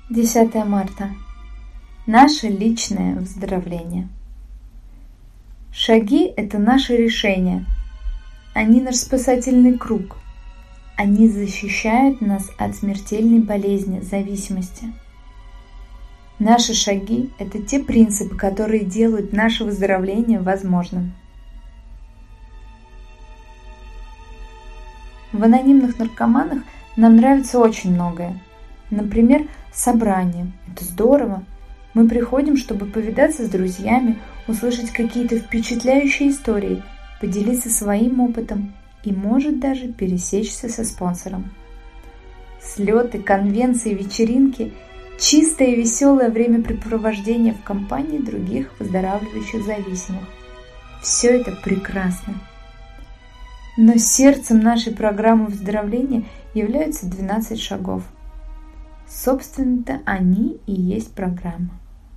10 марта. Наше личное выздоровление. Шаги – это наше решение. Они наш спасательный круг. Они защищают нас от смертельной болезни, зависимости. Наши шаги – это те принципы, которые делают наше выздоровление возможным. В анонимных наркоманах нам нравится очень многое. Например, собрание. Это здорово. Мы приходим, чтобы повидаться с друзьями, услышать какие-то впечатляющие истории, поделиться своим опытом и, может, даже пересечься со спонсором. Слеты, конвенции, вечеринки – чистое и веселое времяпрепровождение в компании других выздоравливающих зависимых. Все это прекрасно. Но сердцем нашей программы выздоровления являются 12 шагов. Собственно-то они и есть программа.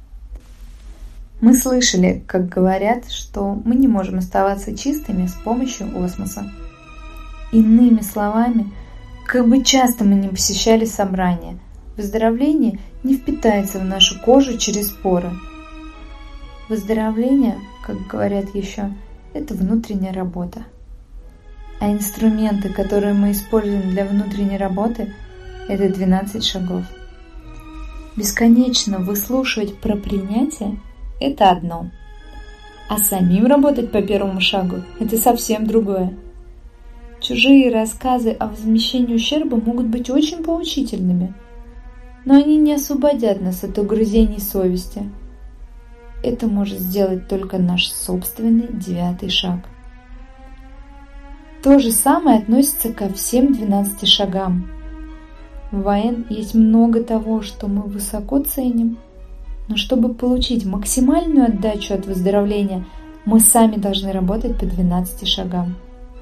Мы слышали, как говорят, что мы не можем оставаться чистыми с помощью осмоса. Иными словами, как бы часто мы не посещали собрания, выздоровление не впитается в нашу кожу через поры. Выздоровление, как говорят еще, это внутренняя работа. А инструменты, которые мы используем для внутренней работы, это 12 шагов. Бесконечно выслушивать про принятие – это одно. А самим работать по первому шагу – это совсем другое. Чужие рассказы о возмещении ущерба могут быть очень поучительными, но они не освободят нас от угрызений совести. Это может сделать только наш собственный 9 шаг. То же самое относится ко всем 12 шагам. В ВН есть много того, что мы высоко ценим, но чтобы получить максимальную отдачу от выздоровления, мы сами должны работать по 12 шагам.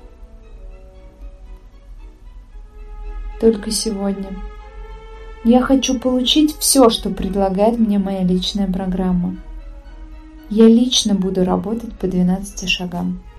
Только сегодня я хочу получить все, что предлагает мне моя личная программа. Я лично буду работать по 12 шагам.